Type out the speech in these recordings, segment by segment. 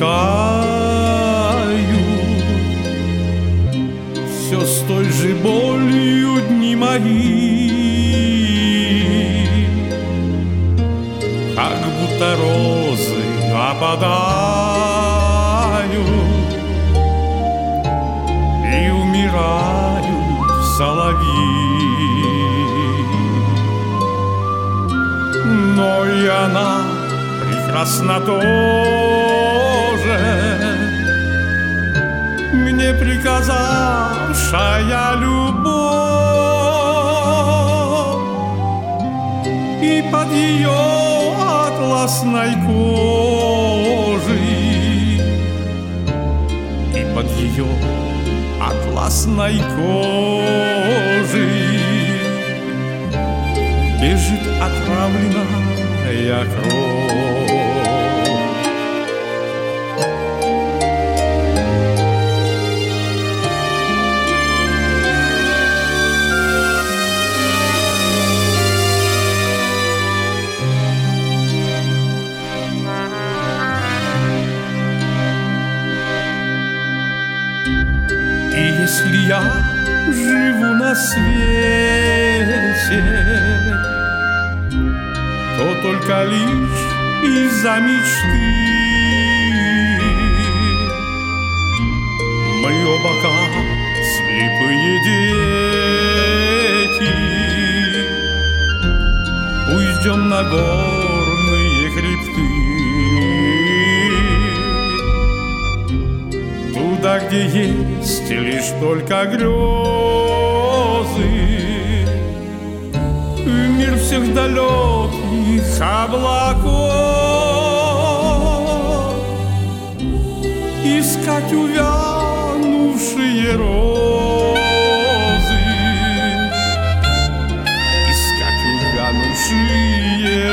мелькают, все с той же болью дни мои, как будто розы опадают и умирают соловьи. Но и она прекрасна тоже, мне приказавшая любовь, и под ее атласной кожей, и под ее атласной кожей бежит отравленная кровь. И если я живу на свете, то только лишь из-за мечты. Мы оба как слепые дети уйдем на горные хребты, туда, где есть лишь только грезы, мир всех далеких облаков, искать увянувшие розы, искать увянувшие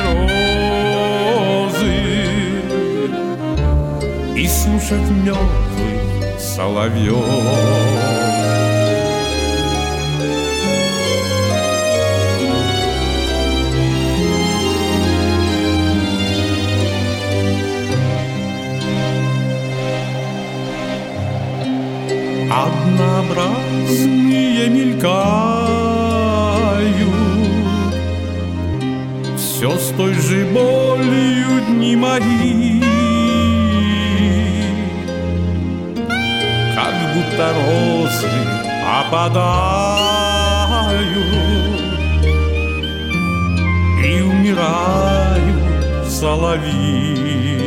розы и слушать мертвых соловьев. Однообразные мелькают, все с той же болью дни мои, как будто розы опадают и умирают соловьи.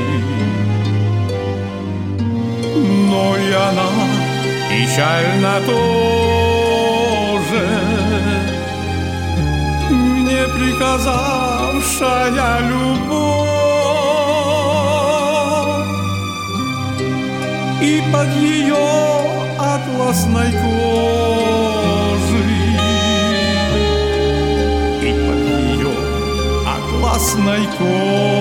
Но и она печально тоже, мне приказавшая любовь, и под ее атласной кожей, и под ее атласной кожей